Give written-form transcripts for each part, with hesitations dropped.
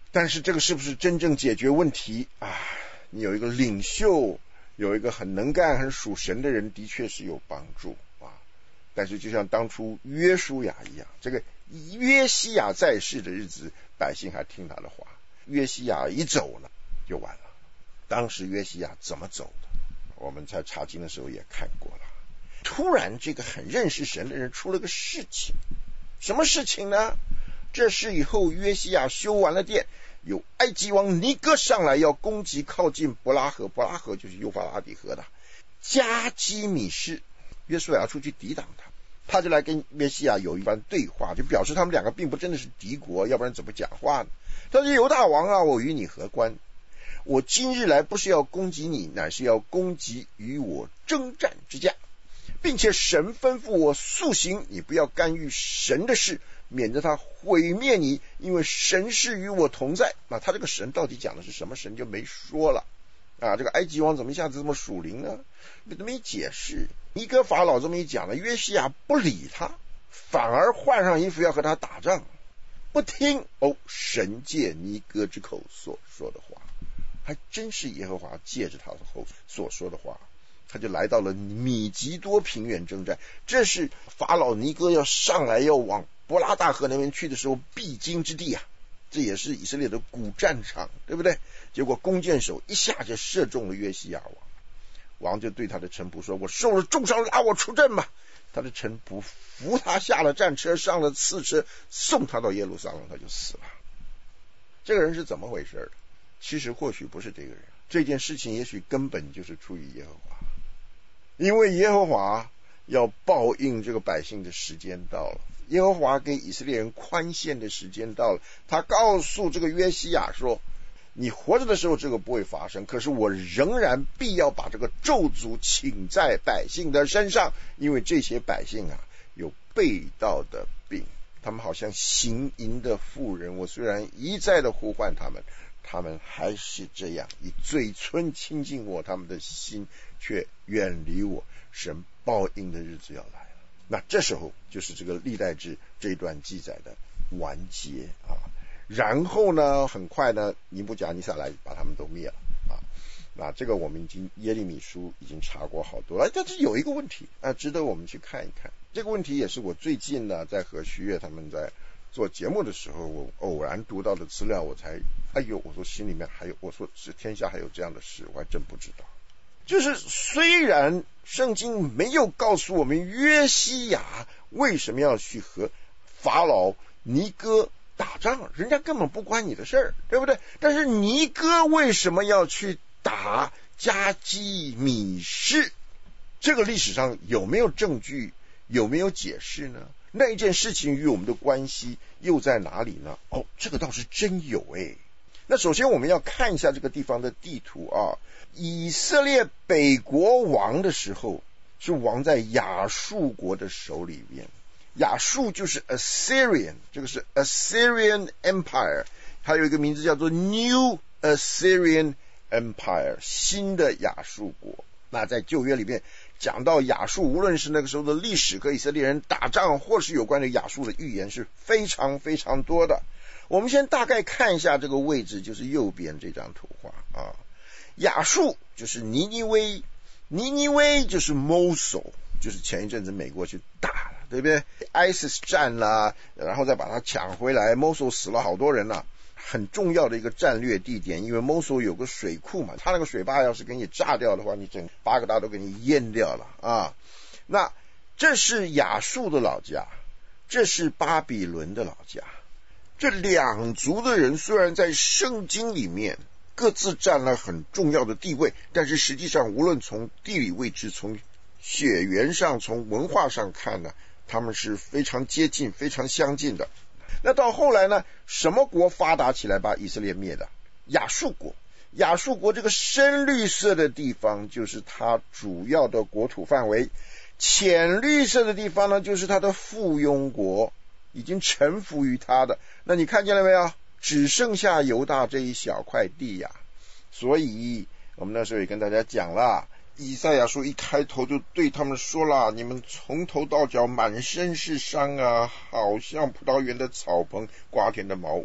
但是这个是不是真正解决问题啊？你有一个领袖，有一个很能干很属神的人，的确是有帮助啊。但是就像当初约书亚一样，这个约西亚在世的日子，百姓还听他的话，约西亚一走呢就完了。当时约西亚怎么走的，我们在查经的时候也看过了。突然这个很认识神的人出了个事情，什么事情呢？这是以后约西亚修完了殿，有埃及王尼哥上来要攻击靠近伯拉河，伯拉河就是幼发拉底河的加基米士，约书亚出去抵挡他就来跟约西亚有一番对话，就表示他们两个并不真的是敌国，要不然怎么讲话呢？他说：犹大王啊，我与你何关？我今日来不是要攻击你，乃是要攻击与我征战之家，并且神吩咐我速行，你不要干预神的事，免得他毁灭你，因为神是与我同在。那他这个神到底讲的是什么神就没说了啊。这个埃及王怎么一下子这么属灵呢？没解释。尼哥法老这么一讲呢，约西亚不理他，反而换上衣服要和他打仗，不听神借尼哥之口所说的话，还真是耶和华借着他的口所说的话。他就来到了米吉多平原征战，这是法老尼哥要上来要往伯拉大河那边去的时候必经之地啊，这也是以色列的古战场，对不对？结果弓箭手一下就射中了约西亚王，王就对他的臣仆说：我受了重伤，拉我出阵吧。他的臣仆扶他下了战车，上了次车，送他到耶路撒冷，他就死了。这个人是怎么回事？其实或许不是这个人，这件事情也许根本就是出于耶和华，因为耶和华要报应这个百姓的时间到了，耶和华给以色列人宽限的时间到了。他告诉这个约西亚说：你活着的时候这个不会发生，可是我仍然必要把这个咒诅请在百姓的身上，因为这些百姓啊有背道的病，他们好像行淫的妇人，我虽然一再的呼唤他们，他们还是这样以嘴唇亲近我，他们的心却远离我，神报应的日子要来了。那这时候就是这个历代志这一段记载的完结啊。然后呢，很快呢，尼布甲尼撒来把他们都灭了啊。那这个我们已经耶利米书已经查过好多了，但是有一个问题值得我们去看一看。这个问题也是我最近呢在和徐悦他们在做节目的时候，我偶然读到的资料，我才我说心里面还有，我说是天下还有这样的事，我还真不知道。就是虽然圣经没有告诉我们约西亚为什么要去和法老尼哥打仗，人家根本不关你的事儿，对不对？但是尼哥为什么要去打加基米士？这个历史上有没有证据，有没有解释呢？那一件事情与我们的关系又在哪里呢？这个倒是真有那首先我们要看一下这个地方的地图啊。以色列北国王的时候是王在亚述国的手里面，亚述就是 Assyrian， 这个是 Assyrian Empire， 还有一个名字叫做 New Assyrian Empire， 新的亚述国。那在旧约里面讲到亚述，无论是那个时候的历史和以色列人打仗，或是有关于亚述的预言是非常非常多的。我们先大概看一下这个位置，就是右边这张图画啊。亚述就是尼尼微，尼尼微就是 Mosul， 就是前一阵子美国去打了，对不对？ ISIS 战啦，然后再把它抢回来， Mosul 死了好多人了，很重要的一个战略地点，因为 Mosul 有个水库嘛，它那个水坝要是给你炸掉的话，你整巴格达都给你淹掉了啊。那这是亚述的老家，这是巴比伦的老家。这两族的人虽然在圣经里面各自占了很重要的地位，但是实际上无论从地理位置，从血缘上，从文化上看呢，他们是非常接近非常相近的。那到后来呢，什么国发达起来把以色列灭的？亚述国。亚述国这个深绿色的地方就是它主要的国土范围，浅绿色的地方呢就是它的附庸国，已经臣服于他的。那你看见了没有？只剩下犹大这一小块地呀。所以我们那时候也跟大家讲了，以赛亚书一开头就对他们说了，你们从头到脚满身是伤啊，好像葡萄园的草棚，瓜田的茅屋。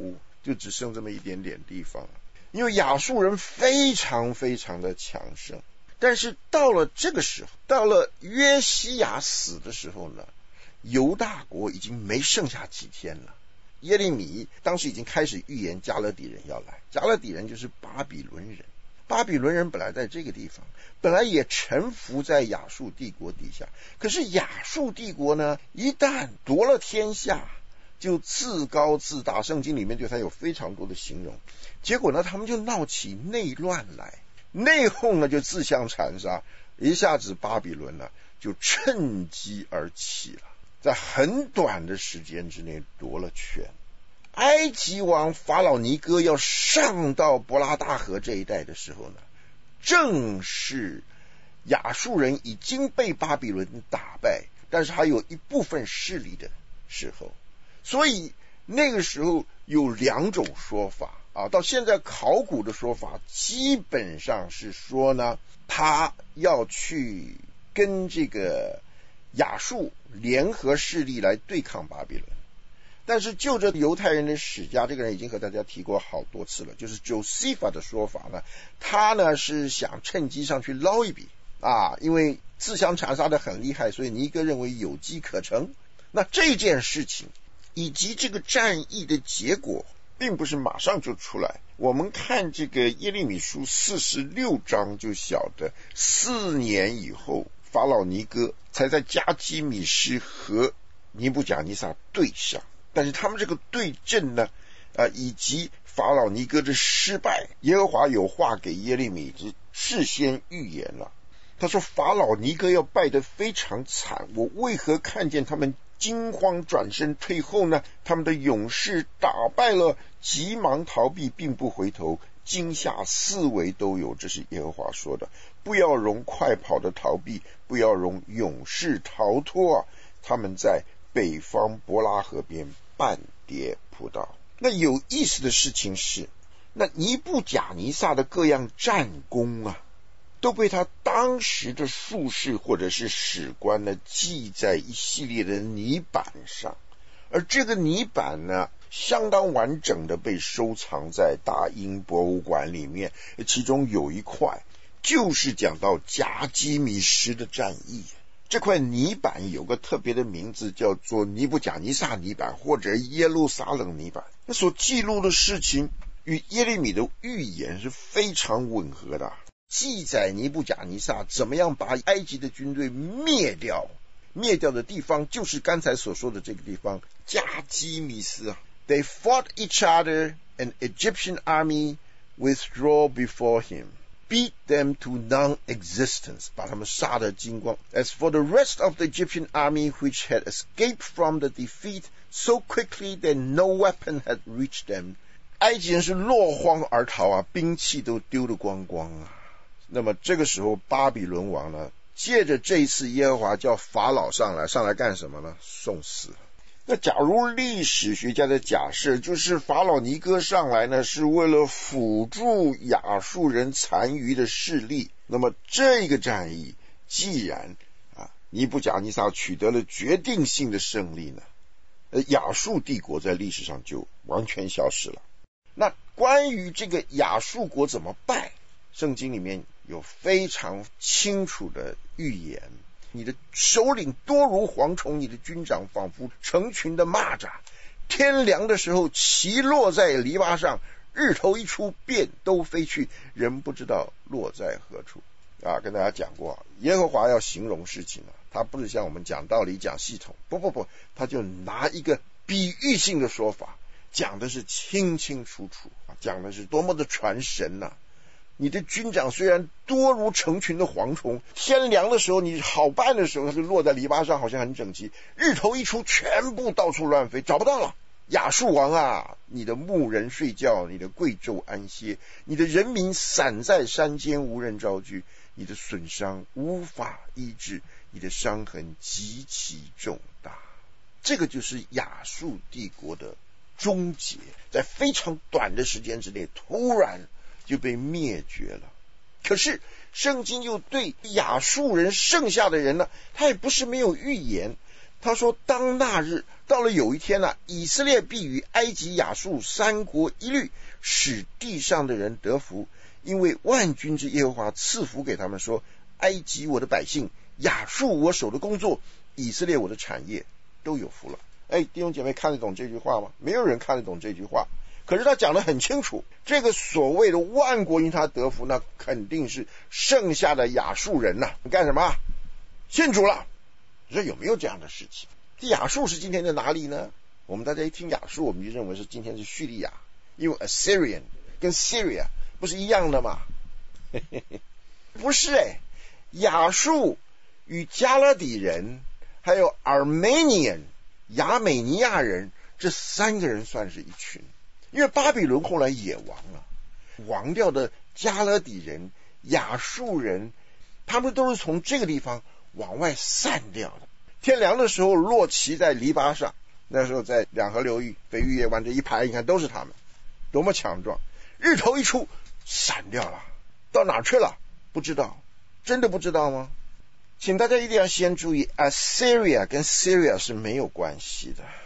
就只剩这么一点点地方了。因为亚述人非常非常的强盛，但是到了这个时候，到了约西亚死的时候呢，犹大国已经没剩下几天了。耶利米当时已经开始预言加勒底人要来，加勒底人就是巴比伦人。巴比伦人本来在这个地方，本来也臣服在亚述帝国底下，可是亚述帝国呢，一旦夺了天下，就自高自大，圣经里面对他有非常多的形容。结果呢，他们就闹起内乱来，内讧呢就自相残杀，一下子巴比伦呢就趁机而起了，在很短的时间之内夺了权。埃及王法老尼哥要上到伯拉大河这一带的时候呢，正是亚述人已经被巴比伦打败，但是还有一部分势力的时候。所以那个时候有两种说法啊，到现在考古的说法基本上是说呢，他要去跟这个亚述联合势力来对抗巴比伦。但是就着犹太人的史家，这个人已经和大家提过好多次了，就是 Josephus 的说法呢，他呢是想趁机上去捞一笔啊，因为自相残杀的很厉害，所以尼哥认为有机可乘。那这件事情以及这个战役的结果并不是马上就出来，我们看这个耶利米书46章就晓得，4年以后法老尼哥才在加基米施和尼布甲尼撒对上。但是他们这个对阵呢，以及法老尼哥的失败，耶和华有话给耶利米事先预言了。他说法老尼哥要败得非常惨，我为何看见他们惊慌转身退后呢？他们的勇士打败了，急忙逃避，并不回头，惊吓四围都有，这是耶和华说的。不要容快跑的逃避，不要容勇士逃脱啊！他们在北方伯拉河边半跌扑倒。那有意思的事情是，那尼布甲尼撒的各样战功啊，都被他当时的术士或者是史官呢记在一系列的泥板上，而这个泥板呢相当完整的被收藏在大英博物馆里面，其中有一块就是讲到加基米施的战役。这块泥板有个特别的名字，叫做尼布甲尼撒泥板或者耶路撒冷泥板。那所记录的事情与耶利米的预言是非常吻合的，记载尼布甲尼撒怎么样把埃及的军队灭掉，灭掉的地方就是刚才所说的这个地方加基米斯啊。They fought each other, and Egyptian army withdraw before him.Beat them to non-existence, 把他们杀得精光。As for the rest of the Egyptian army which had escaped from the defeat so quickly that no weapon had reached them, 埃及人是落荒而逃啊，兵器都丢得光光啊。那么这个时候巴比伦王呢，借着这一次耶和华叫法老上来干什么呢？送死。那假如历史学家的假设就是法老尼哥上来呢是为了辅助亚述人残余的势力，那么这个战役既然尼布甲尼撒取得了决定性的胜利呢，亚述帝国在历史上就完全消失了。那关于这个亚述国怎么败，圣经里面有非常清楚的预言。你的首领多如蝗虫，你的军长仿佛成群的蚂蚱，天凉的时候齐落在篱笆上，日头一出便都飞去，人不知道落在何处啊。跟大家讲过，耶和华要形容事情他不是像我们讲道理讲系统，不，他就拿一个比喻性的说法，讲的是清清楚楚讲的是多么的传神你的军长虽然多如成群的蝗虫，天凉的时候你好办的时候他就落在篱笆上，好像很整齐，日头一出全部到处乱飞，找不到了。亚述王啊，你的牧人睡觉，你的贵胄安歇，你的人民散在山间无人招聚，你的损伤无法医治，你的伤痕极其重大。这个就是亚述帝国的终结，在非常短的时间之内突然就被灭绝了。可是圣经又对亚述人剩下的人呢，他也不是没有预言， 他说当那日到了有一天啊，以色列必与埃及亚述三国一律，使地上的人得福，因为万军之耶和华赐福给他们，说埃及我的百姓，亚述我手的工作，以色列我的产业，都有福了。弟兄姐妹看得懂这句话吗？没有人看得懂这句话，可是他讲得很清楚，这个所谓的万国因他得福，那肯定是剩下的亚述人呐，你干什么？信主了。你说有没有这样的事情？这亚述是今天在哪里呢？我们大家一听亚述，我们就认为是今天是叙利亚，因为 Assyrian 跟 Syria 不是一样的吗？不是亚述与加勒底人还有 Armenian 亚美尼亚人这三个人算是一群，因为巴比伦后来也亡了，亡掉的加勒底人、亚述人，他们都是从这个地方往外散掉的。天凉的时候落骑在篱笆上，那时候在两河流域北玉叶湾这一排，你看都是他们，多么强壮。日头一出散掉了，到哪去了不知道，真的不知道吗？请大家一定要先注意， Assyria 跟 Syria 是没有关系的。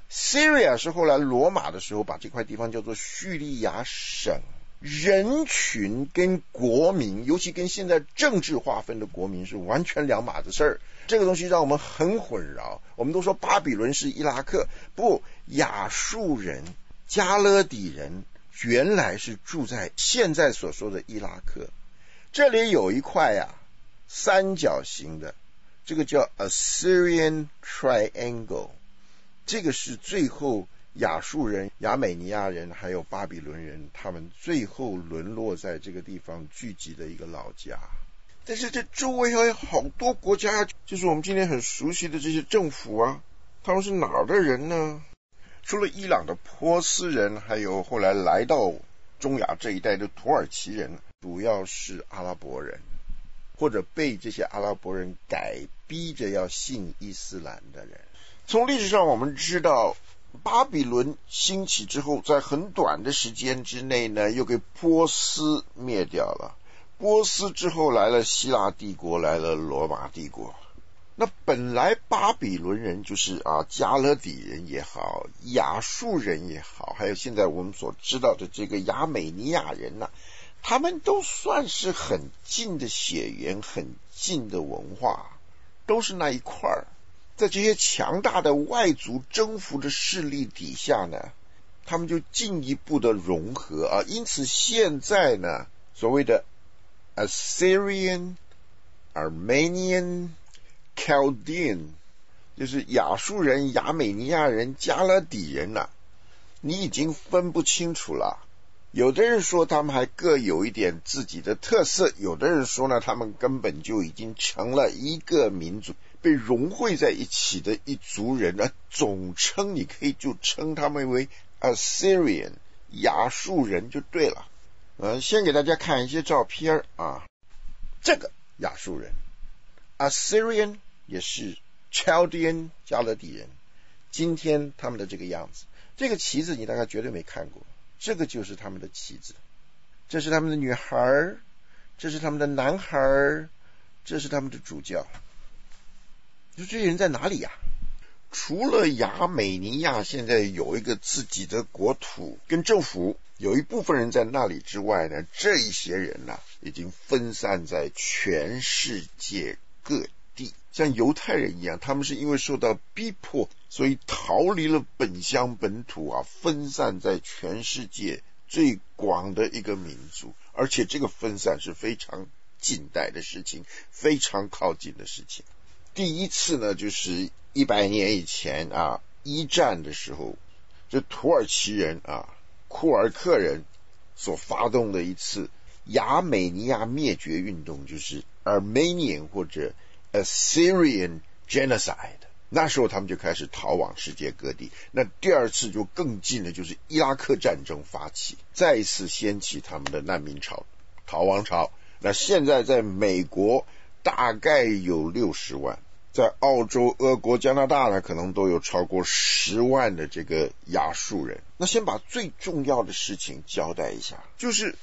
Syria 是后来罗马的时候把这块地方叫做叙利亚省，人群跟国民，尤其跟现在政治划分的国民是完全两码子事儿，这个东西让我们很混淆。我们都说巴比伦是伊拉克，不，亚述人、加勒底人原来是住在现在所说的伊拉克。这里有一块三角形的，这个叫 Assyrian Triangle， 这个是最后亚述人、亚美尼亚人还有巴比伦人他们最后沦落在这个地方聚集的一个老家。但是这周围还有好多国家，就是我们今天很熟悉的这些政府他们是哪儿的人呢？除了伊朗的波斯人，还有后来来到中亚这一带的土耳其人，主要是阿拉伯人，或者被这些阿拉伯人逼着要信伊斯兰的人。从历史上我们知道，巴比伦兴起之后，在很短的时间之内呢，又给波斯灭掉了。波斯之后来了希腊帝国，来了罗马帝国。那本来巴比伦人就是加勒底人也好，亚述人也好，还有现在我们所知道的这个亚美尼亚人他们都算是很近的血缘，很近的文化，都是那一块儿。在这些强大的外族征服的势力底下呢，他们就进一步的融合因此现在呢，所谓的 Assyrian、Armenian、Chaldean， 就是亚述人、亚美尼亚人、加勒底人你已经分不清楚了。有的人说他们还各有一点自己的特色，有的人说呢，他们根本就已经成了一个民族，被融汇在一起的一族人。总称你可以就称他们为 Assyrian 亚述人就对了。先给大家看一些照片这个亚述人 Assyrian 也是 Chaldean 加勒底人，今天他们的这个样子，这个旗子你大概绝对没看过，这个就是他们的旗子，这是他们的女孩，这是他们的男孩，这是他们的主教。你说这些人在哪里除了亚美尼亚现在有一个自己的国土跟政府，有一部分人在那里之外呢，这一些人已经分散在全世界各地。像犹太人一样，他们是因为受到逼迫，所以逃离了本乡本土分散在全世界最广的一个民族。而且这个分散是非常近代的事情，非常靠近的事情。第一次呢，就是100年以前一战的时候，这土耳其人库尔克人所发动的一次亚美尼亚灭绝运动，就是 Armenian 或者 Assyrian Genocide。 那时候他们就开始逃往世界各地。那第二次就更近了，就是伊拉克战争发起，再一次掀起他们的难民潮、逃亡潮。那现在在美国大概有60万，在澳洲、俄国、加拿大呢，可能都有超过10万的这个亚述人。那先把最重要的事情交代一下，就是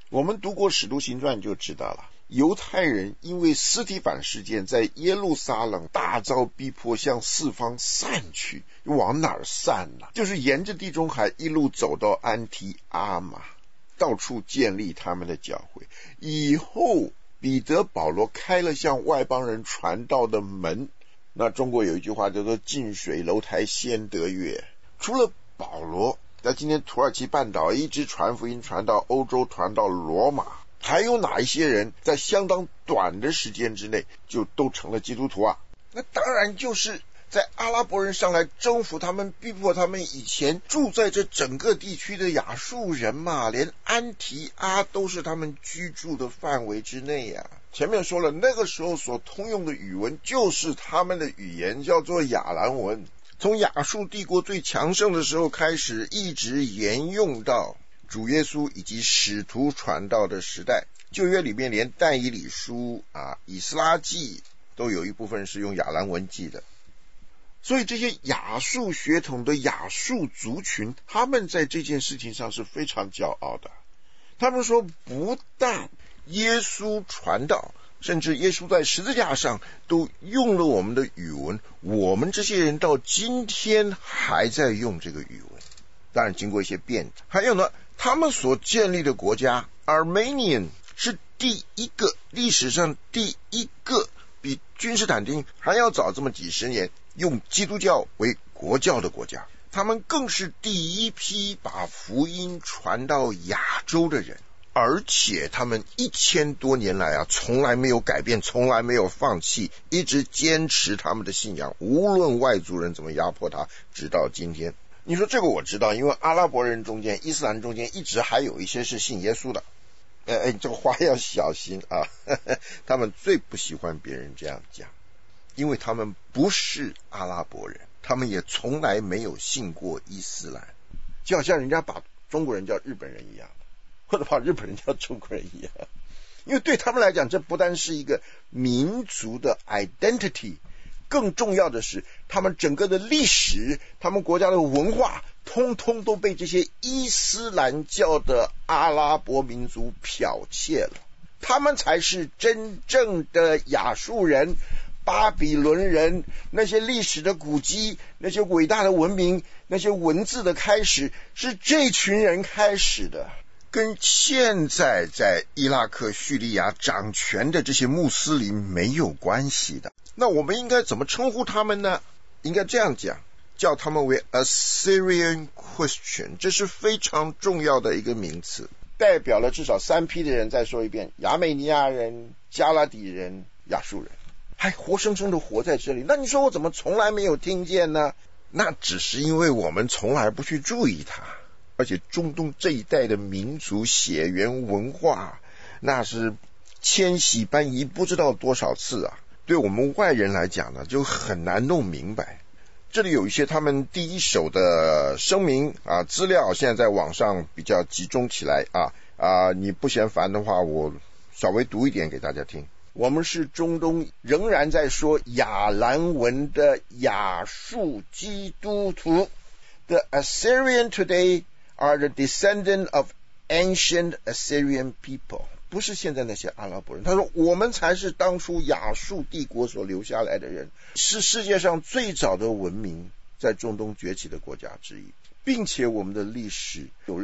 我们读过使徒行传就知道了，犹太人因为司提反事件在耶路撒冷大遭逼迫，向四方散去。往哪儿散呢？就是沿着地中海一路走到安提阿嘛，到处建立他们的教会。以后彼得保罗开了向外邦人传道的门。那中国有一句话叫做近水楼台先得月。除了保罗在今天土耳其半岛一直传福音，传到欧洲，传到罗马，还有哪一些人在相当短的时间之内就都成了基督徒啊？那当然就是在阿拉伯人上来征服他们，逼迫他们以前住在这整个地区的亚述人嘛，连安提阿都是他们居住的范围之内啊。前面说了，那个时候所通用的语文就是他们的语言，叫做亚兰文。从亚述帝国最强盛的时候开始，一直沿用到主耶稣以及使徒传道的时代。旧约里面连但以理书以斯拉记都有一部分是用亚兰文记的。所以这些亚述血统的亚述族群，他们在这件事情上是非常骄傲的。他们说，不但耶稣传道，甚至耶稣在十字架上都用了我们的语文，我们这些人到今天还在用这个语文，当然经过一些变。还有呢，他们所建立的国家 Armenian 是第一个，历史上第一个比君士坦丁还要早这么几十年用基督教为国教的国家。他们更是第一批把福音传到亚洲的人，而且他们1000多年来从来没有改变，从来没有放弃，一直坚持他们的信仰，无论外族人怎么压迫他，直到今天。你说这个我知道，因为阿拉伯人中间，伊斯兰中间一直还有一些是信耶稣的。这个话要小心啊，他们最不喜欢别人这样讲，因为他们不是阿拉伯人，他们也从来没有信过伊斯兰，就好像人家把中国人叫日本人一样，或者把日本人叫中国人一样。因为对他们来讲，这不单是一个民族的 identity， 更重要的是他们整个的历史，他们国家的文化通通都被这些伊斯兰教的阿拉伯民族剽窃了。他们才是真正的亚述人、巴比伦人，那些历史的古迹，那些伟大的文明，那些文字的开始，是这群人开始的，跟现在在伊拉克、叙利亚掌权的这些穆斯林没有关系的。那我们应该怎么称呼他们呢？应该这样讲，叫他们为 Assyrian Christian， 这是非常重要的一个名词，代表了至少3批的人。再说一遍，亚美尼亚人、加拉底人、亚述人，还活生生的活在这里。那你说我怎么从来没有听见呢？那只是因为我们从来不去注意它。而且中东这一带的民族血缘文化，那是迁徙搬移不知道多少次啊，对我们外人来讲呢，就很难弄明白。这里有一些他们第一手的声明资料，现在在网上比较集中起来你不嫌烦的话，我稍微读一点给大家听。我们是中东仍然在说亚兰文的亚述基督徒。The Assyrian today are the descendant of ancient Assyrian people， 不是现在那些阿拉伯人。他说我们才是当初亚述帝国所留下来的人，是世界上最早的文明在中东崛起的国家之一，并且我们的历史有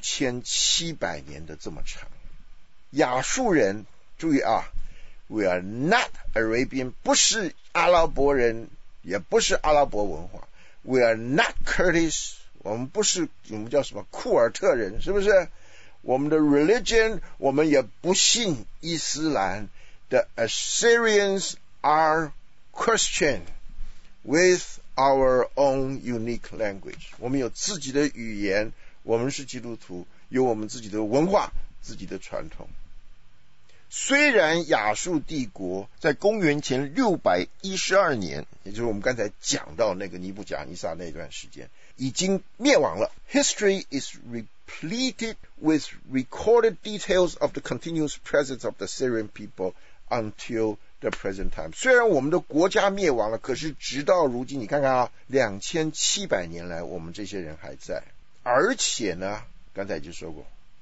6700年的这么长。亚述人，注意We are not Arabian， 不是阿拉伯人，也不是阿拉伯文化。We are not Kurdish， 我们不是，我们叫什么库尔特人，是不是？我们的 religion， 我们也不信伊斯兰。The Assyrians are Christian with our own unique language， 我们有自己的语言，我们是基督徒，有我们自己的文化，自己的传统。虽然亚述帝国在公元前612年，也就是我们刚才讲到那个尼布甲尼撒那段时间已经灭亡了， History is repleted with recorded details of the continuous presence of the Syrian people until the present time。 虽然我们的国家灭亡了，可是直到如今，你看看2700年来我们这些人还在。而且呢，刚才已经说过，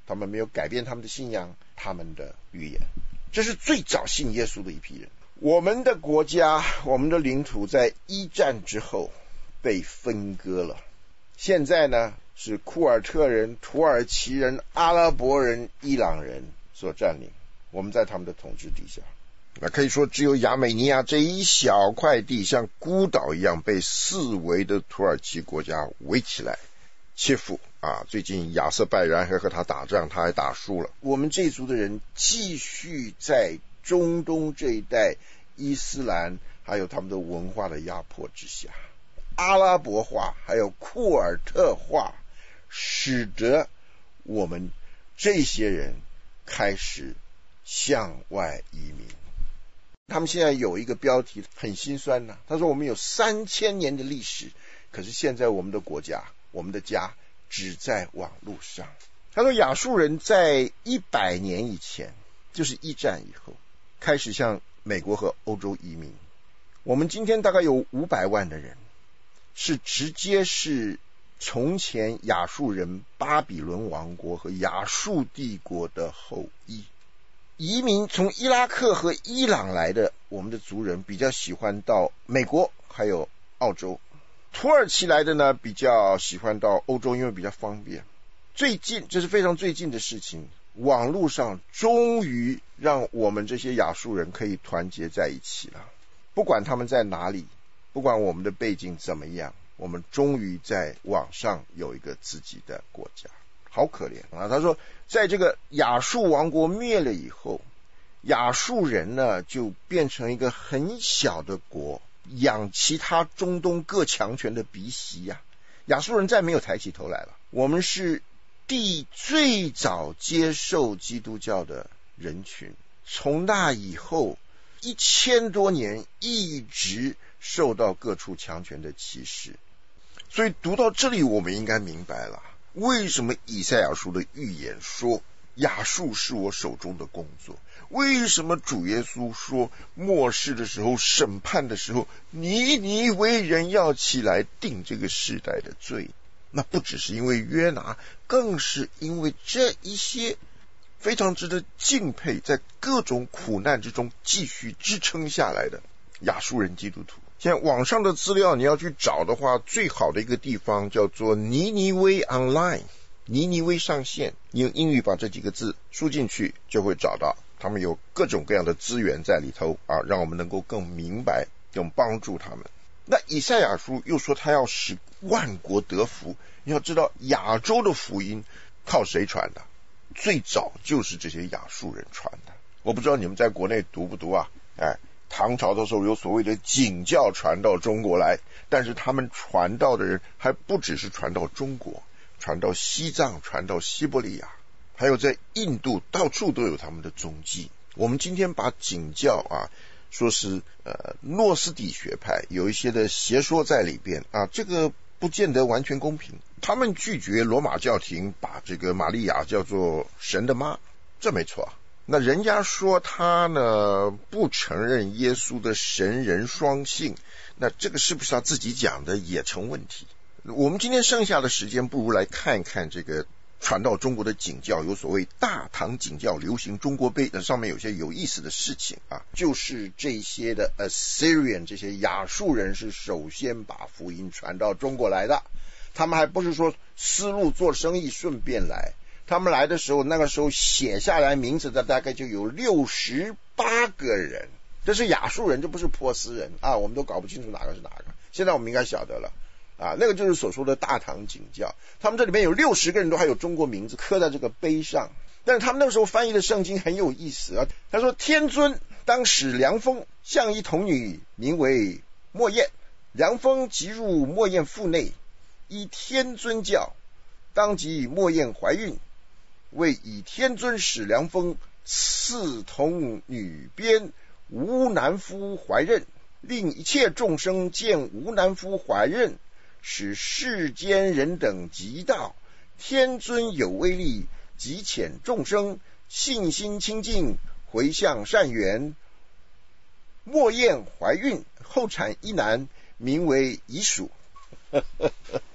他们没有改变他们的信仰，他们的语言。这是最早信耶稣的一批人。我们的国家，我们的领土在一战之后被分割了，现在呢是库尔特人、土耳其人、阿拉伯人、伊朗人所占领，我们在他们的统治底下。那可以说只有亚美尼亚这一小块地像孤岛一样被四围的土耳其国家围起来。切夫最近亚塞拜然还和他打仗，他还打输了。我们这一族的人继续在中东这一带伊斯兰还有他们的文化的压迫之下，阿拉伯化还有库尔特化使得我们这些人开始向外移民。他们现在有一个标题很心酸他说我们有3000年的历史，可是现在我们的国家，我们的家只在网络上。他说亚述人在100年以前，就是一战以后开始向美国和欧洲移民。我们今天大概有500万的人是直接是从前亚述人巴比伦王国和亚述帝国的后裔。移民从伊拉克和伊朗来的我们的族人比较喜欢到美国还有澳洲，土耳其来的呢比较喜欢到欧洲，因为比较方便。最近，这是非常最近的事情，网络上终于让我们这些亚述人可以团结在一起了。不管他们在哪里，不管我们的背景怎么样，我们终于在网上有一个自己的国家。好可怜他说在这个亚述王国灭了以后，亚述人呢就变成一个很小的国，养其他中东各强权的鼻息亚述人再没有抬起头来了。我们是最早接受基督教的人群，从那以后1000多年一直受到各处强权的歧视。所以读到这里，我们应该明白了为什么以赛亚书的预言说亚述是我手中的工作，为什么主耶稣说末世的时候，审判的时候，尼尼微人要起来定这个世代的罪。那不只是因为约拿，更是因为这一些非常值得敬佩，在各种苦难之中继续支撑下来的亚述人基督徒。现在网上的资料你要去找的话，最好的一个地方叫做尼尼微 online， 尼尼微上线，你用英语把这几个字输进去就会找到，他们有各种各样的资源在里头让我们能够更明白，更帮助他们。那以赛亚书又说他要使万国得福，你要知道亚洲的福音靠谁传的？最早就是这些亚述人传的。我不知道你们在国内读不读唐朝的时候有所谓的景教传到中国来，但是他们传道的人还不只是传到中国，传到西藏，传到西伯利亚，还有在印度，到处都有他们的踪迹。我们今天把景教说是诺斯底学派，有一些的邪说在里边这个不见得完全公平。他们拒绝罗马教廷把这个玛利亚叫做神的妈，这没错那人家说他呢不承认耶稣的神人双性，那这个是不是他自己讲的也成问题。我们今天剩下的时间不如来看一看这个传到中国的景教，有所谓大唐景教流行中国碑，上面有些有意思的事情就是这些的 Assyrian 这些亚述人是首先把福音传到中国来的，他们还不是说丝路做生意顺便来，他们来的时候，那个时候写下来名字的大概就有68个人，这是亚述人，这不是波斯人我们都搞不清楚哪个是哪个。现在我们应该晓得了那个就是所说的大唐景教，他们这里面有60个人都还有中国名字刻在这个碑上。但是他们那个时候翻译的圣经很有意思他说天尊当使凉风向一童女名为莫艳，凉风即入莫艳腹内，依天尊教，当即莫艳怀孕，为以天尊使凉风赐童女边无男夫怀孕，令一切众生见无男夫怀孕，使世间人等极道，天尊有威力，极遣众生信心清净，回向善缘。莫艳怀孕，后产一男，名为以鼠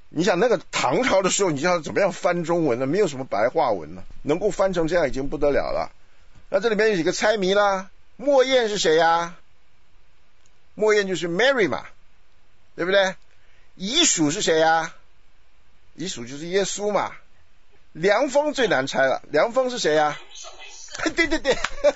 你想那个唐朝的时候，你要怎么样翻中文呢？没有什么白话文呢，能够翻成这样已经不得了了。那这里面有几个猜谜啦。莫艳是谁呀？莫艳就是 Mary 嘛，对不对？遗属是谁呀？遗属就是耶稣嘛。凉风最难猜了，凉风是谁呀？对对对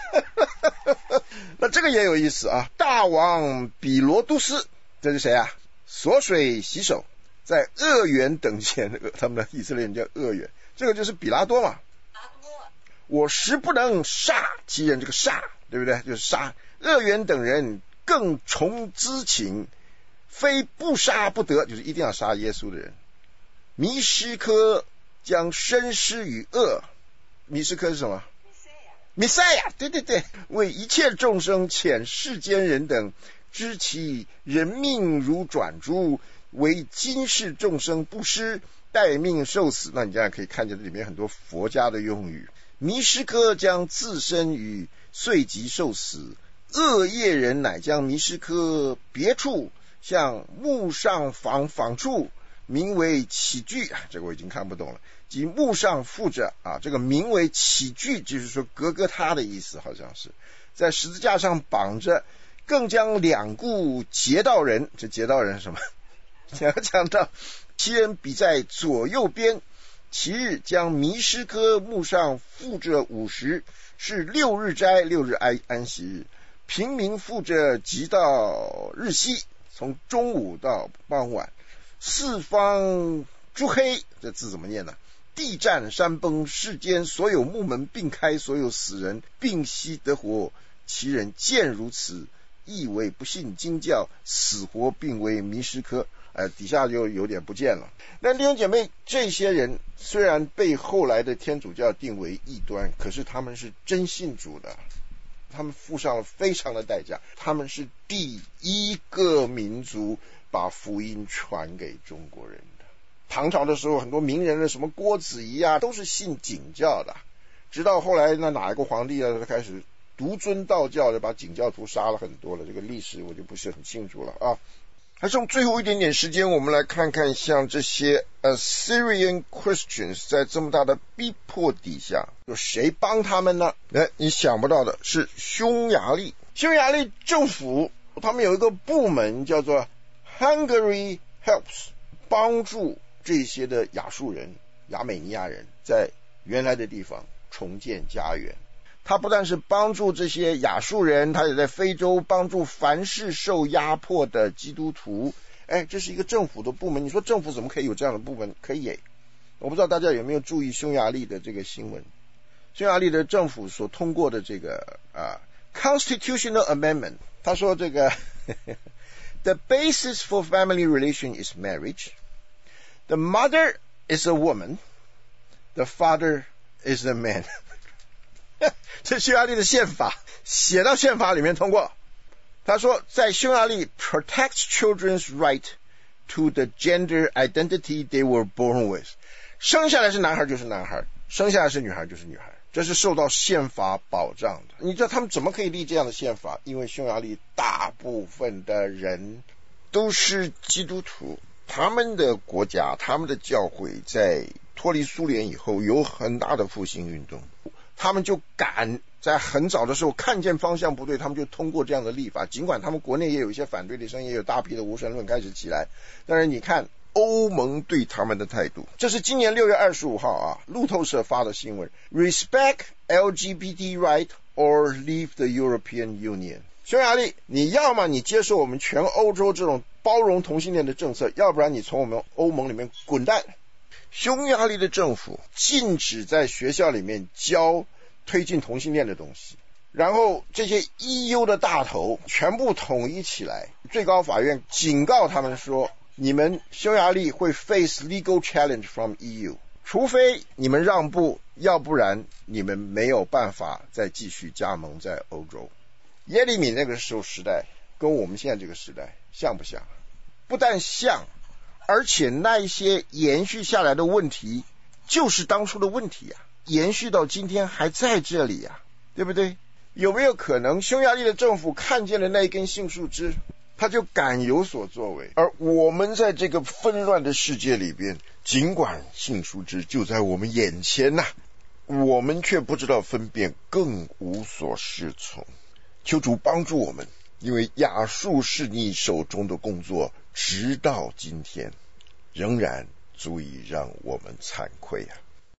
那这个也有意思啊。大王比罗都斯，这是谁啊？锁水洗手，在恶园等闲，他们的以色列人叫恶园，这个就是比拉多嘛。我实不能杀其人，这个杀对不对？就是杀。恶园等人更重资情，非不杀不得，就是一定要杀耶稣的人。弥斯科将身施于恶，弥斯科是什么？弥赛亚，对对对，为一切众生遣世间人等，知其人命如转珠，为今世众生不施，待命受死。那你这样可以看见这里面很多佛家的用语。弥斯科将自身于遂即受死，恶业人乃将弥斯科别处向木上仿处，名为起居。这个我已经看不懂了。即木上附着这个名为起居，就是说格格他的意思，好像是在十字架上绑着，更将两顾劫道人，这劫道人是什么？讲到其人比在左右边，其日将弥斯科木上附着50，是6日斋，6日安息日。平民附着即到日西，从中午到傍晚。四方诸黑，这字怎么念呢？地战山崩，世间所有木门并开，所有死人并息得活。其人见如此，亦为不信经教，死活并为弥斯科。底下就有点不见了。那弟兄姐妹，这些人虽然被后来的天主教定为异端，可是他们是真信主的，他们付上了非常的代价，他们是第一个民族把福音传给中国人的。唐朝的时候，很多名人的什么郭子仪都是信景教的，直到后来哪一个皇帝开始独尊道教的，把景教徒杀了很多了，这个历史我就不是很清楚了啊。还剩最后一点点时间，我们来看看像这些Assyrian Christians 在这么大的逼迫底下，有谁帮他们呢？你想不到的是匈牙利政府，他们有一个部门叫做 Hungary Helps， 帮助这些的亚述人、亚美尼亚人在原来的地方重建家园。他不但是帮助这些亚述人，他也在非洲帮助凡是受压迫的基督徒。这是一个政府的部门，你说政府怎么可以有这样的部门？可以我不知道大家有没有注意匈牙利的这个新闻，匈牙利的政府所通过的这个Constitutional Amendment， 他说这个The basis for family relation is marriage. The mother is a woman. The father is a man. 这匈牙利的宪法写到宪法里面通过。他说在匈牙利 protects children's right to the gender identity they were born with， 生下来是男孩就是男孩，生下来是女孩就是女孩，这是受到宪法保障的。你知道他们怎么可以立这样的宪法？因为匈牙利大部分的人都是基督徒，他们的国家他们的教会在脱离苏联以后有很大的复兴运动，他们就敢在很早的时候看见方向不对，他们就通过这样的立法。尽管他们国内也有一些反对的声音，也有大批的无神论开始起来，但是你看欧盟对他们的态度。这是今年6月25号路透社发的新闻 Respect LGBT right or leave the European Union。 匈牙利，你要么你接受我们全欧洲这种包容同性恋的政策，要不然你从我们欧盟里面滚蛋。匈牙利的政府禁止在学校里面教推进同性恋的东西，然后这些 EU 的大头全部统一起来，最高法院警告他们说，你们匈牙利会 face legal challenge from EU， 除非你们让步，要不然你们没有办法再继续加盟在欧洲。耶利米那个时候时代跟我们现在这个时代像不像？不但像，而且那一些延续下来的问题就是当初的问题延续到今天还在这里对不对？有没有可能匈牙利的政府看见了那一根杏树枝， 他就敢有所作为。而我们在这个纷乱的世界里边，尽管信书之就在我们眼前呐，我们却不知道分辨，更无所适从。求主帮助我们，因为亚述是你手中的工作，直到今天仍然足以让我们惭愧啊。